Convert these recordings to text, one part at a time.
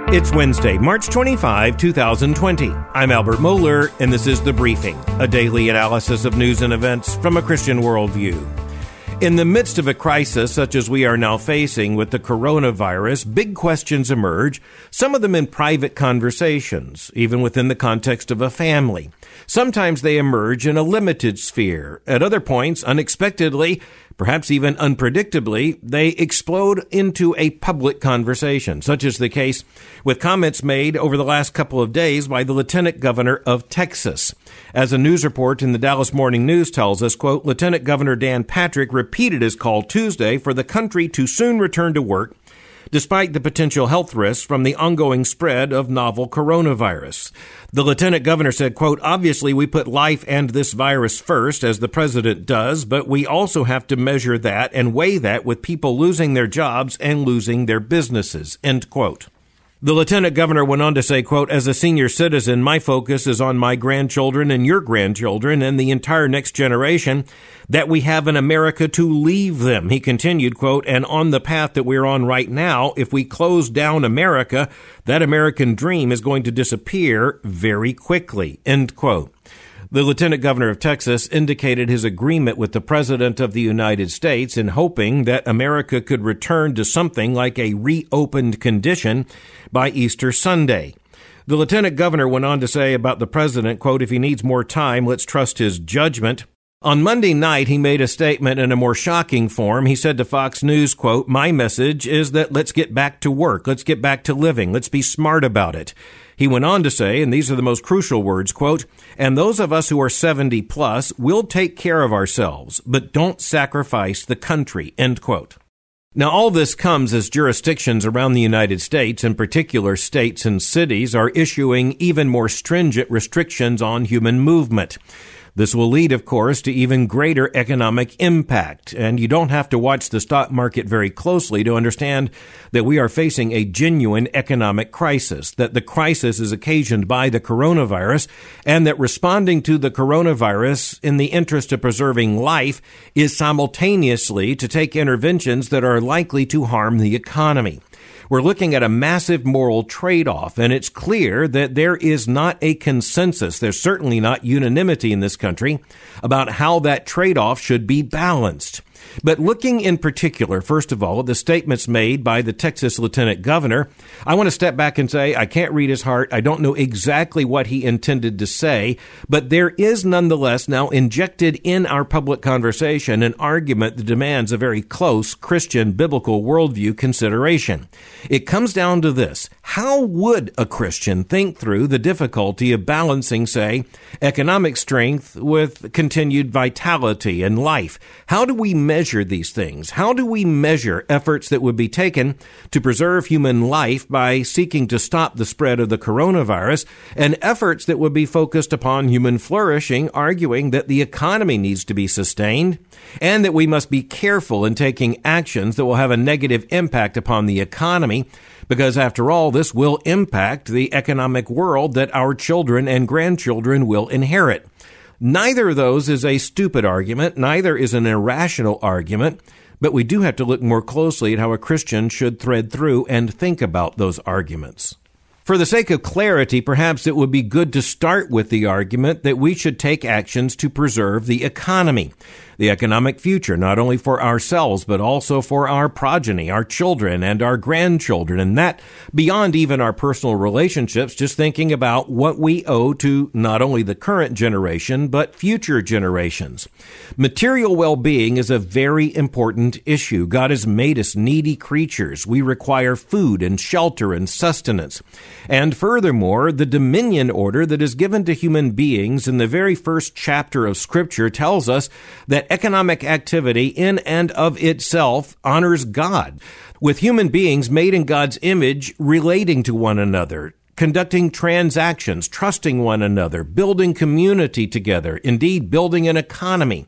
It's Wednesday, March 25, 2020. I'm Albert Mohler, and this is The Briefing, a daily analysis of news and events from a Christian worldview. In the midst of a crisis such as we are now facing with the coronavirus, big questions emerge, some of them in private conversations, even within the context of a family. Sometimes they emerge in a limited sphere. At other points, unexpectedly, perhaps even unpredictably, they explode into a public conversation, such as the case with comments made over the last couple of days by the Lieutenant Governor of Texas. As a news report in the Dallas Morning News tells us, quote, Lieutenant Governor Dan Patrick repeated his call Tuesday for the country to soon return to work, despite the potential health risks from the ongoing spread of novel coronavirus. The lieutenant governor said, quote, obviously we put life and this virus first, as the president does, but we also have to measure that and weigh that with people losing their jobs and losing their businesses, end quote. The lieutenant governor went on to say, quote, as a senior citizen, my focus is on my grandchildren and your grandchildren and the entire next generation that we have in America to leave them. He continued, quote, and on the path that we're on right now, if we close down America, that American dream is going to disappear very quickly, end quote. The Lieutenant Governor of Texas indicated his agreement with the President of the United States in hoping that America could return to something like a reopened condition by Easter Sunday. The Lieutenant Governor went on to say about the President, quote, if he needs more time, let's trust his judgment. On Monday night, he made a statement in a more shocking form. He said to Fox News, quote, my message is that let's get back to work. Let's get back to living. Let's be smart about it. He went on to say, and these are the most crucial words, quote, and those of us who are 70 plus will take care of ourselves, but don't sacrifice the country, end quote. Now, all this comes as jurisdictions around the United States, in particular states and cities, are issuing even more stringent restrictions on human movement. This will lead, of course, to even greater economic impact, and you don't have to watch the stock market very closely to understand that we are facing a genuine economic crisis, that the crisis is occasioned by the coronavirus, and that responding to the coronavirus in the interest of preserving life is simultaneously to take interventions that are likely to harm the economy. We're looking at a massive moral trade-off, and it's clear that there is not a consensus, there's certainly not unanimity in this country, about how that trade-off should be balanced. But looking in particular, first of all, at the statements made by the Texas Lieutenant Governor, I want to step back and say I can't read his heart. I don't know exactly what he intended to say, but there is nonetheless now injected in our public conversation an argument that demands a very close Christian biblical worldview consideration. It comes down to this. How would a Christian think through the difficulty of balancing, say, economic strength with continued vitality and life? How do we measure these things? How do we measure efforts that would be taken to preserve human life by seeking to stop the spread of the coronavirus and efforts that would be focused upon human flourishing, arguing that the economy needs to be sustained and that we must be careful in taking actions that will have a negative impact upon the economy? Because after all, this will impact the economic world that our children and grandchildren will inherit. Neither of those is a stupid argument. Neither is an irrational argument. But we do have to look more closely at how a Christian should thread through and think about those arguments. For the sake of clarity, perhaps it would be good to start with the argument that we should take actions to preserve the economy, the economic future, not only for ourselves, but also for our progeny, our children, and our grandchildren, and that beyond even our personal relationships, just thinking about what we owe to not only the current generation, but future generations. Material well-being is a very important issue. God has made us needy creatures. We require food and shelter and sustenance. And furthermore, the dominion order that is given to human beings in the very first chapter of Scripture tells us that economic activity in and of itself honors God, with human beings made in God's image relating to one another, conducting transactions, trusting one another, building community together, indeed building an economy.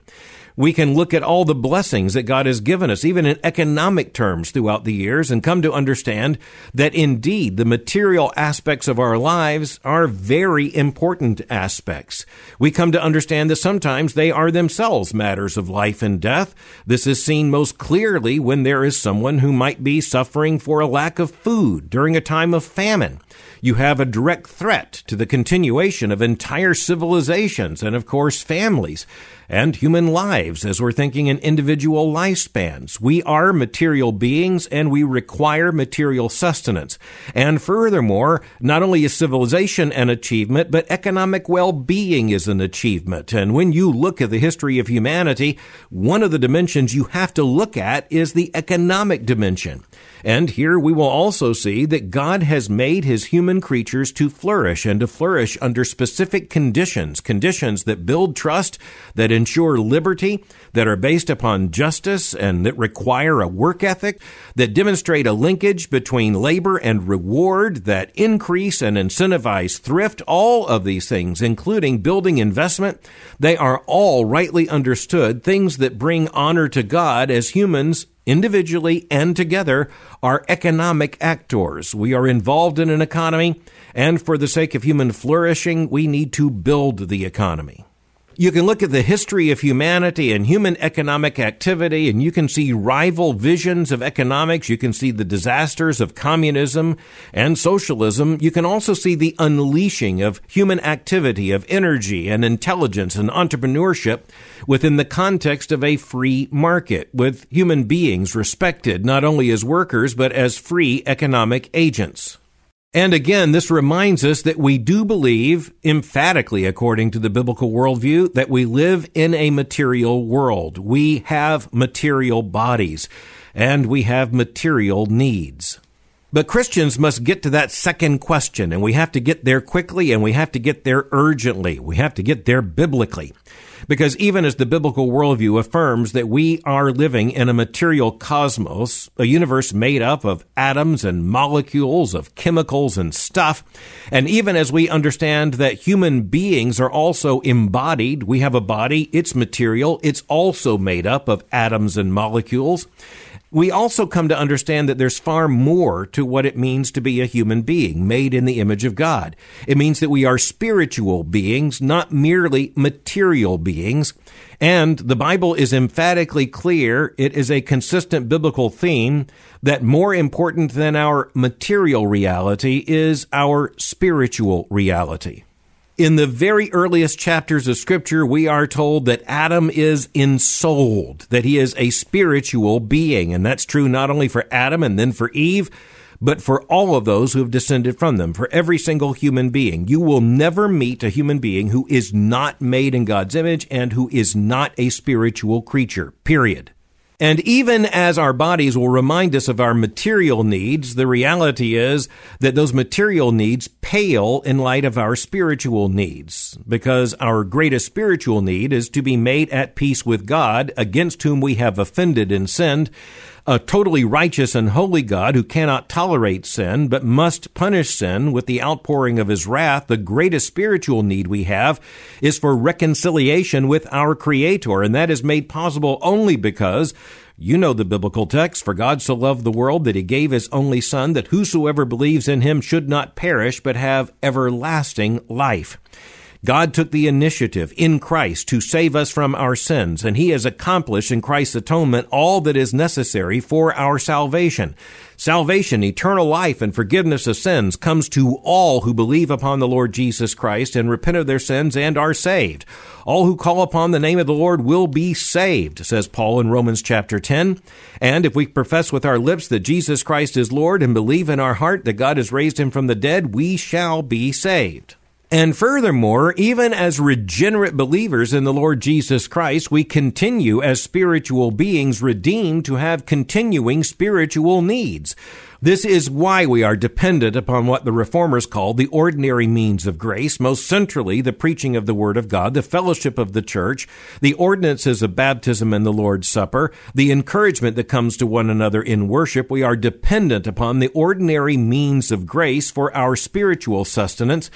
We can look at all the blessings that God has given us, even in economic terms throughout the years, and come to understand that indeed the material aspects of our lives are very important aspects. We come to understand that sometimes they are themselves matters of life and death. This is seen most clearly when there is someone who might be suffering for a lack of food during a time of famine. You have a direct threat to the continuation of entire civilizations and, of course, families and human lives as we're thinking in individual lifespans. We are material beings and we require material sustenance. And furthermore, not only is civilization an achievement, but economic well-being is an achievement. And when you look at the history of humanity, one of the dimensions you have to look at is the economic dimension. And here we will also see that God has made his human creatures to flourish and to flourish under specific conditions that build trust, that ensure liberty, that are based upon justice and that require a work ethic, that demonstrate a linkage between labor and reward, that increase and incentivize thrift. All of these things, including building investment, they are all rightly understood things that bring honor to God as humans individually and together are economic actors. We are involved in an economy, and for the sake of human flourishing, we need to build the economy. You can look at the history of humanity and human economic activity, and you can see rival visions of economics. You can see the disasters of communism and socialism. You can also see the unleashing of human activity, of energy and intelligence and entrepreneurship within the context of a free market, with human beings respected not only as workers, but as free economic agents. And again, this reminds us that we do believe, emphatically according to the biblical worldview, that we live in a material world. We have material bodies, and we have material needs. But Christians must get to that second question, and we have to get there quickly, and we have to get there urgently. We have to get there biblically. Because even as the biblical worldview affirms that we are living in a material cosmos, a universe made up of atoms and molecules, of chemicals and stuff, and even as we understand that human beings are also embodied, we have a body, it's material, it's also made up of atoms and molecules, we also come to understand that there's far more to what it means to be a human being made in the image of God. It means that we are spiritual beings, not merely material beings. And the Bible is emphatically clear. It is a consistent biblical theme that more important than our material reality is our spiritual reality. In the very earliest chapters of Scripture, we are told that Adam is ensouled, that he is a spiritual being. And that's true not only for Adam and then for Eve, but for all of those who have descended from them, for every single human being. You will never meet a human being who is not made in God's image and who is not a spiritual creature, period. And even as our bodies will remind us of our material needs, the reality is that those material needs pale in light of our spiritual needs, because our greatest spiritual need is to be made at peace with God, against whom we have offended and sinned, a totally righteous and holy God who cannot tolerate sin, but must punish sin with the outpouring of his wrath. The greatest spiritual need we have is for reconciliation with our Creator, and that is made possible only because, you know the biblical text, for God so loved the world that he gave his only Son, that whosoever believes in him should not perish, but have everlasting life. God took the initiative in Christ to save us from our sins, and he has accomplished in Christ's atonement all that is necessary for our salvation. Salvation, eternal life, and forgiveness of sins comes to all who believe upon the Lord Jesus Christ and repent of their sins and are saved. All who call upon the name of the Lord will be saved, says Paul in Romans chapter 10. And if we profess with our lips that Jesus Christ is Lord and believe in our heart that God has raised him from the dead, we shall be saved. And furthermore, even as regenerate believers in the Lord Jesus Christ, we continue as spiritual beings redeemed to have continuing spiritual needs. This is why we are dependent upon what the Reformers called the ordinary means of grace, most centrally the preaching of the Word of God, the fellowship of the church, the ordinances of baptism and the Lord's Supper, the encouragement that comes to one another in worship. We are dependent upon the ordinary means of grace for our spiritual sustenance.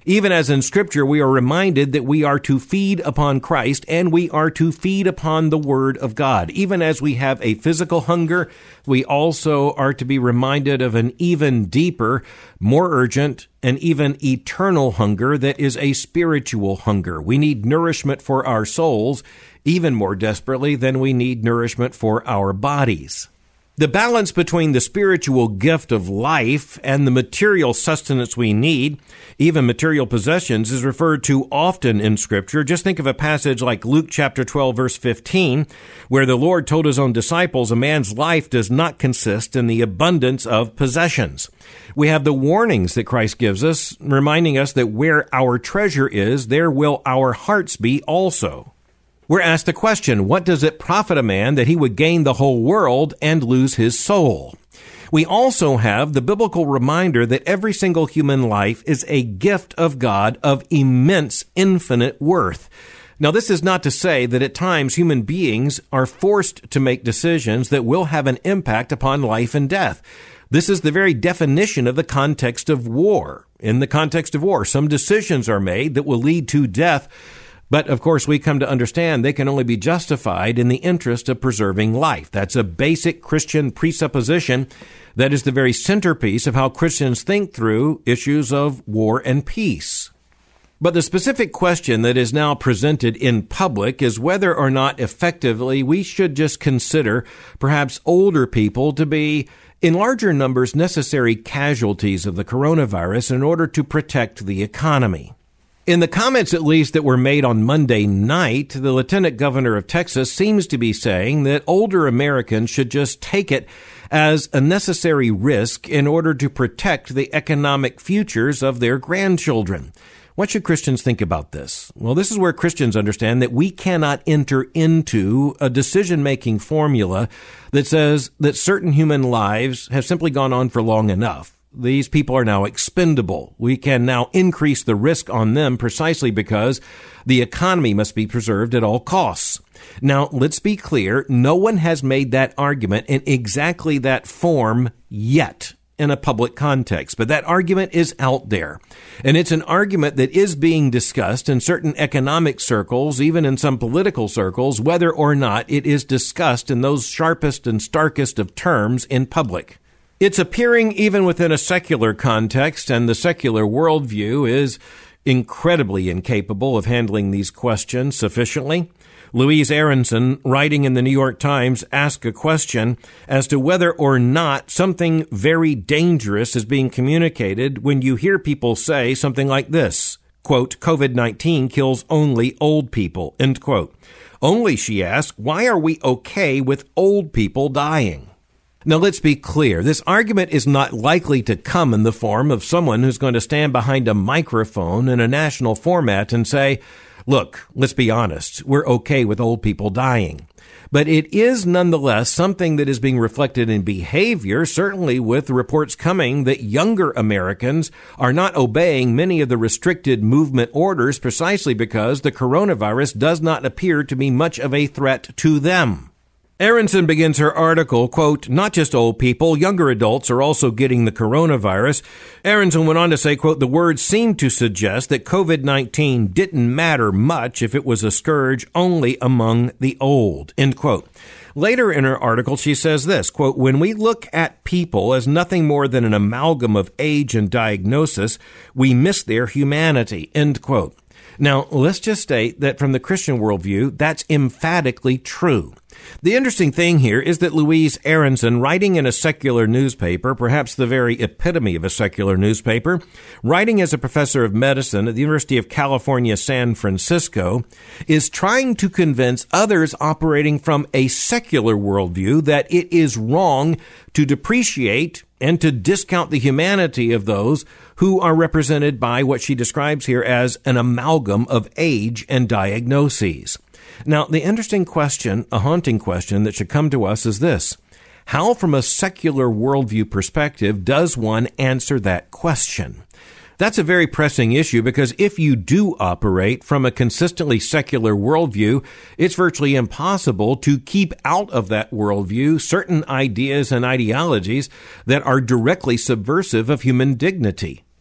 Even as in Scripture, we are reminded that we are to feed upon Christ and we are to feed upon the Word of God. Even as we have a physical hunger, we also are to be reminded of an even deeper, more urgent, and even eternal hunger that is a spiritual hunger. We need nourishment for our souls even more desperately than we need nourishment for our bodies. The balance between the spiritual gift of life and the material sustenance we need, even material possessions, is referred to often in Scripture. Just think of a passage like Luke chapter 12, verse 15, where the Lord told his own disciples, a man's life does not consist in the abundance of possessions. We have the warnings that Christ gives us, reminding us that where our treasure is, there will our hearts be also. We're asked the question, what does it profit a man that he would gain the whole world and lose his soul? We also have the biblical reminder that every single human life is a gift of God of immense, infinite worth. Now, this is not to say that at times human beings are forced to make decisions that will have an impact upon life and death. This is the very definition of the context of war. In the context of war, some decisions are made that will lead to death. But, of course, we come to understand they can only be justified in the interest of preserving life. That's a basic Christian presupposition that is the very centerpiece of how Christians think through issues of war and peace. But the specific question that is now presented in public is whether or not effectively we should just consider perhaps older people to be in larger numbers necessary casualties of the coronavirus in order to protect the economy. In the comments, at least, that were made on Monday night, the Lieutenant Governor of Texas seems to be saying that older Americans should just take it as a necessary risk in order to protect the economic futures of their grandchildren. What should Christians think about this? Well, this is where Christians understand that we cannot enter into a decision-making formula that says that certain human lives have simply gone on for long enough. These people are now expendable. We can now increase the risk on them precisely because the economy must be preserved at all costs. Now, let's be clear. No one has made that argument in exactly that form yet in a public context, but that argument is out there. And it's an argument that is being discussed in certain economic circles, even in some political circles, whether or not it is discussed in those sharpest and starkest of terms in public. It's appearing even within a secular context, and the secular worldview is incredibly incapable of handling these questions sufficiently. Louise Aronson, writing in the New York Times, asked a question as to whether or not something very dangerous is being communicated when you hear people say something like this, quote, COVID-19 kills only old people, end quote. Only, she asked, why are we okay with old people dying? Now, let's be clear. This argument is not likely to come in the form of someone who's going to stand behind a microphone in a national format and say, look, let's be honest, we're okay with old people dying. But it is nonetheless something that is being reflected in behavior, certainly with reports coming that younger Americans are not obeying many of the restricted movement orders precisely because the coronavirus does not appear to be much of a threat to them. Aronson begins her article, quote, not just old people, younger adults are also getting the coronavirus. Aronson went on to say, quote, the words seem to suggest that COVID-19 didn't matter much if it was a scourge only among the old, end quote. Later in her article, she says this, quote, when we look at people as nothing more than an amalgam of age and diagnosis, we miss their humanity, end quote. Now, let's just state that from the Christian worldview, that's emphatically true. The interesting thing here is that Louise Aronson, writing in a secular newspaper, perhaps the very epitome of a secular newspaper, writing as a professor of medicine at the University of California, San Francisco, is trying to convince others operating from a secular worldview that it is wrong to depreciate and to discount the humanity of those who are represented by what she describes here as an amalgam of age and diagnoses. Now, the interesting question, a haunting question that should come to us is this. How, from a secular worldview perspective, does one answer that question? That's a very pressing issue because if you do operate from a consistently secular worldview, it's virtually impossible to keep out of that worldview certain ideas and ideologies that are directly subversive of human dignity.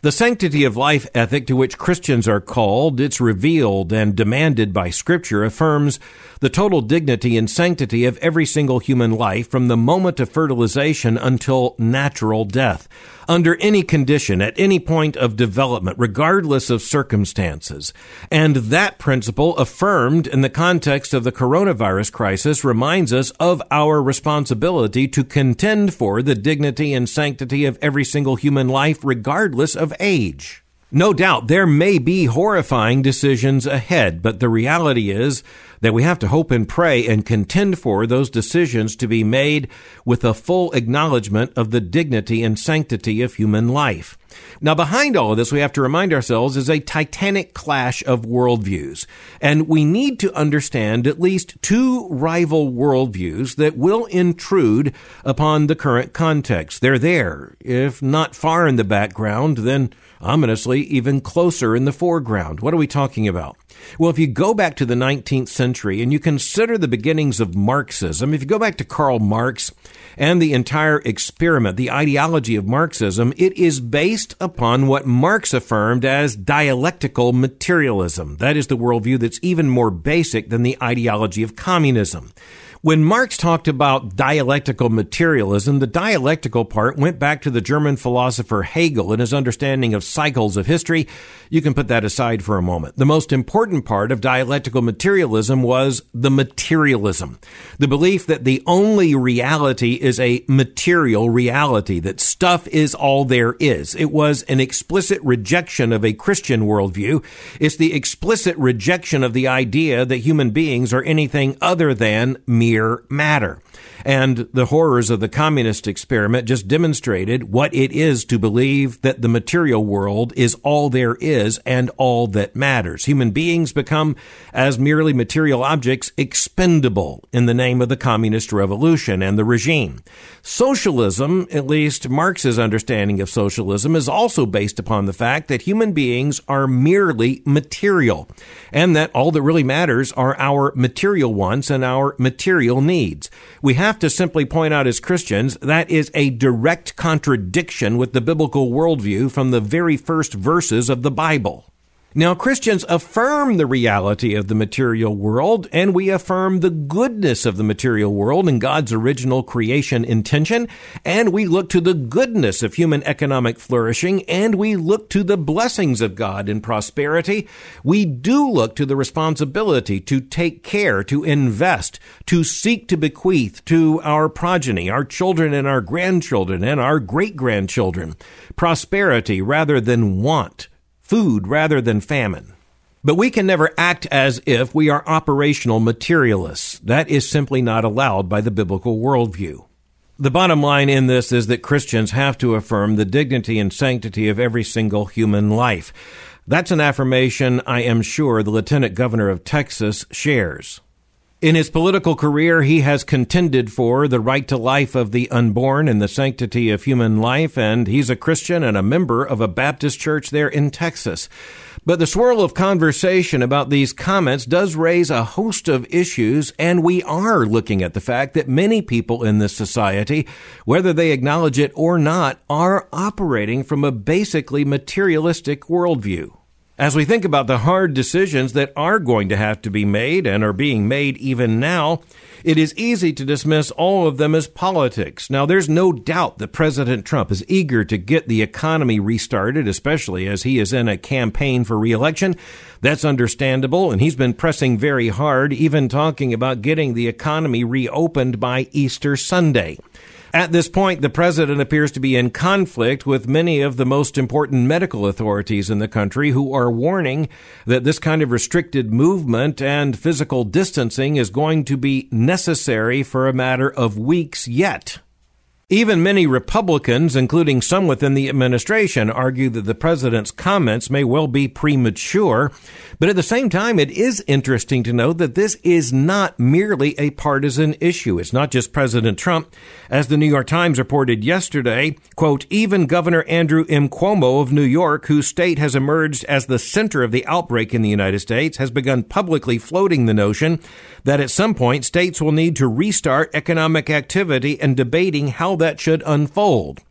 The sanctity of life ethic to which Christians are called, it's revealed and demanded by Scripture, affirms the total dignity and sanctity of every single human life from the moment of fertilization until natural death, under any condition, at any point of development, regardless of circumstances. And that principle, affirmed in the context of the coronavirus crisis, reminds us of our responsibility to contend for the dignity and sanctity of every single human life, regardless of age. No doubt there may be horrifying decisions ahead, but the reality is that we have to hope and pray and contend for those decisions to be made with a full acknowledgement of the dignity and sanctity of human life. Now, behind all of this, we have to remind ourselves, is a titanic clash of worldviews. And we need to understand at least two rival worldviews that will intrude upon the current context. They're there, if not far in the background, then ominously even closer in the foreground. What are we talking about? Well, if you go back to the 19th century and you consider the beginnings of Marxism, if you go back to Karl Marx and the entire experiment, the ideology of Marxism, it is based upon what Marx affirmed as dialectical materialism. That is the worldview that's even more basic than the ideology of communism. When Marx talked about dialectical materialism, the dialectical part went back to the German philosopher Hegel and his understanding of cycles of history. You can put that aside for a moment. The most important part of dialectical materialism was the materialism, the belief that the only reality is a material reality, that stuff is all there is. It was an explicit rejection of a Christian worldview. It's the explicit rejection of the idea that human beings are anything other than mere matter. And the horrors of the communist experiment just demonstrated what it is to believe that the material world is all there is and all that matters. Human beings become, as merely material objects, expendable in the name of the communist revolution and the regime. Socialism, at least Marx's understanding of socialism, is also based upon the fact that human beings are merely material, and that all that really matters are our material wants and our material needs. We have to simply point out as Christians that is a direct contradiction with the biblical worldview from the very first verses of the Bible. Now, Christians affirm the reality of the material world, and we affirm the goodness of the material world and God's original creation intention, and we look to the goodness of human economic flourishing, and we look to the blessings of God in prosperity. We do look to the responsibility to take care, to invest, to seek to bequeath to our progeny, our children and our grandchildren and our great-grandchildren, prosperity rather than want, food rather than famine. But we can never act as if we are operational materialists. That is simply not allowed by the biblical worldview. The bottom line in this is that Christians have to affirm the dignity and sanctity of every single human life. That's an affirmation I am sure the Lieutenant Governor of Texas shares. In his political career, he has contended for the right to life of the unborn and the sanctity of human life, and he's a Christian and a member of a Baptist church there in Texas. But the swirl of conversation about these comments does raise a host of issues, and we are looking at the fact that many people in this society, whether they acknowledge it or not, are operating from a basically materialistic worldview. As we think about the hard decisions that are going to have to be made and are being made even now, it is easy to dismiss all of them as politics. Now, there's no doubt that President Trump is eager to get the economy restarted, especially as he is in a campaign for re-election. That's understandable, and he's been pressing very hard, even talking about getting the economy reopened by Easter Sunday. At this point, the president appears to be in conflict with many of the most important medical authorities in the country who are warning that this kind of restricted movement and physical distancing is going to be necessary for a matter of weeks yet. Even many Republicans, including some within the administration, argue that the president's comments may well be premature. But at the same time, it is interesting to note that this is not merely a partisan issue. It's not just President Trump. As the New York Times reported yesterday, quote, even Governor Andrew M. Cuomo of New York, whose state has emerged as the center of the outbreak in the United States, has begun publicly floating the notion that at some point states will need to restart economic activity and debating how that should unfold.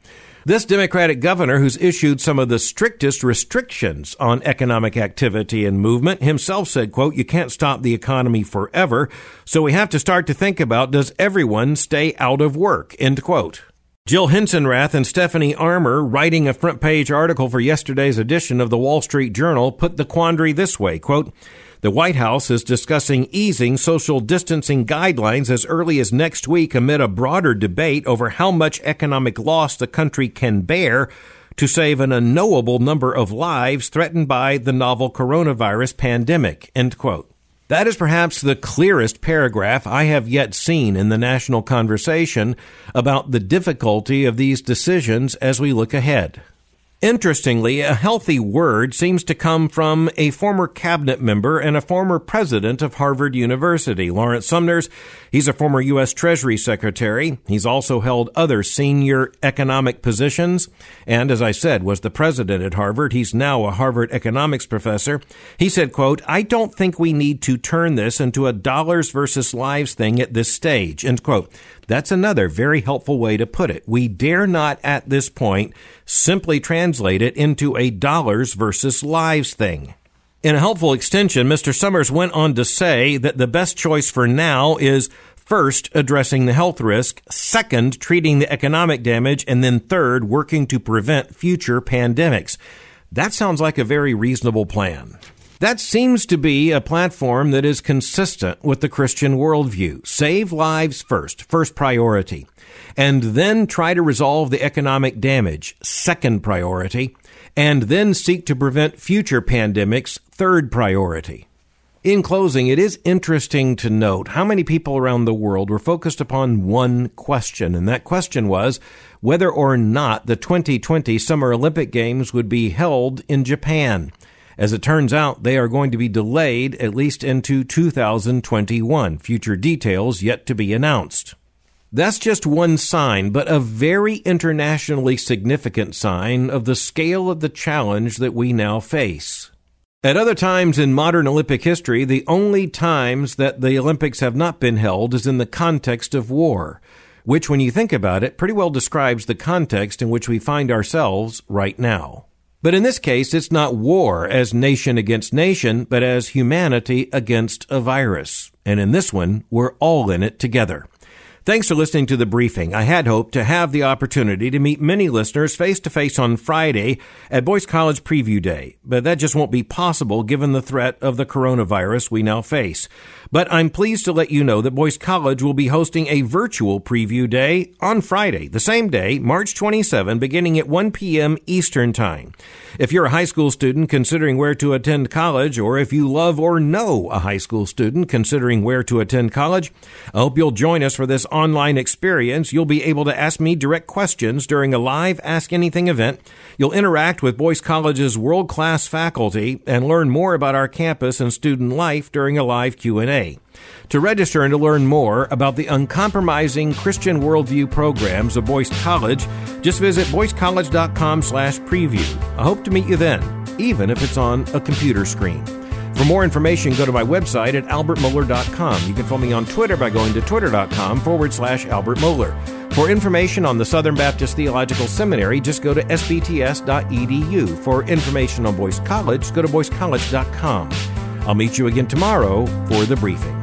This Democratic governor, who's issued some of the strictest restrictions on economic activity and movement, himself said, quote, "You can't stop the economy forever, so we have to start to think about, does everyone stay out of work?" End quote. Jill Hensenrath and Stephanie Armour, writing a front-page article for yesterday's edition of the Wall Street Journal, put the quandary this way, quote, "The White House is discussing easing social distancing guidelines as early as next week amid a broader debate over how much economic loss the country can bear to save an unknowable number of lives threatened by the novel coronavirus pandemic," end quote. That is perhaps the clearest paragraph I have yet seen in the national conversation about the difficulty of these decisions as we look ahead. Interestingly, a healthy word seems to come from a former cabinet member and a former president of Harvard University, Lawrence Summers. He's a former U.S. Treasury Secretary. He's also held other senior economic positions. And as I said, was the president at Harvard. He's now a Harvard economics professor. He said, quote, "I don't think we need to turn this into a dollars versus lives thing at this stage," end quote. That's another very helpful way to put it. We dare not at this point simply translate it into a dollars versus lives thing. In a helpful extension, Mr. Summers went on to say that the best choice for now is first, addressing the health risk, second, treating the economic damage, and then third, working to prevent future pandemics. That sounds like a very reasonable plan. That seems to be a platform that is consistent with the Christian worldview. Save lives first priority. And then try to resolve the economic damage, second priority. And then seek to prevent future pandemics, third priority. In closing, it is interesting to note how many people around the world were focused upon one question, and that question was whether or not the 2020 Summer Olympic Games would be held in Japan. As it turns out, they are going to be delayed at least into 2021. Future details yet to be announced. That's just one sign, but a very internationally significant sign of the scale of the challenge that we now face. At other times in modern Olympic history, the only times that the Olympics have not been held is in the context of war, which, when you think about it, pretty well describes the context in which we find ourselves right now. But in this case, it's not war as nation against nation, but as humanity against a virus. And in this one, we're all in it together. Thanks for listening to The Briefing. I had hoped to have the opportunity to meet many listeners face-to-face on Friday at Boyce College Preview Day, but that just won't be possible given the threat of the coronavirus we now face. But I'm pleased to let you know that Boyce College will be hosting a virtual Preview Day on Friday, the same day, March 27, beginning at 1 p.m. Eastern Time. If you're a high school student considering where to attend college, or if you love or know a high school student considering where to attend college, I hope you'll join us for this online experience. You'll be able to ask me direct questions during a live Ask Anything event. You'll interact with Boyce College's world-class faculty and learn more about our campus and student life during a live Q&A. To register and to learn more about the uncompromising Christian worldview programs of Boyce College, just visit boycecollege.com/preview. I hope to meet you then, even if it's on a computer screen. For more information, go to my website at albertmohler.com. You can follow me on Twitter by going to twitter.com/Albert Mohler. For information on the Southern Baptist Theological Seminary, just go to sbts.edu. For information on Boyce College, go to boycecollege.com. I'll meet you again tomorrow for The Briefing.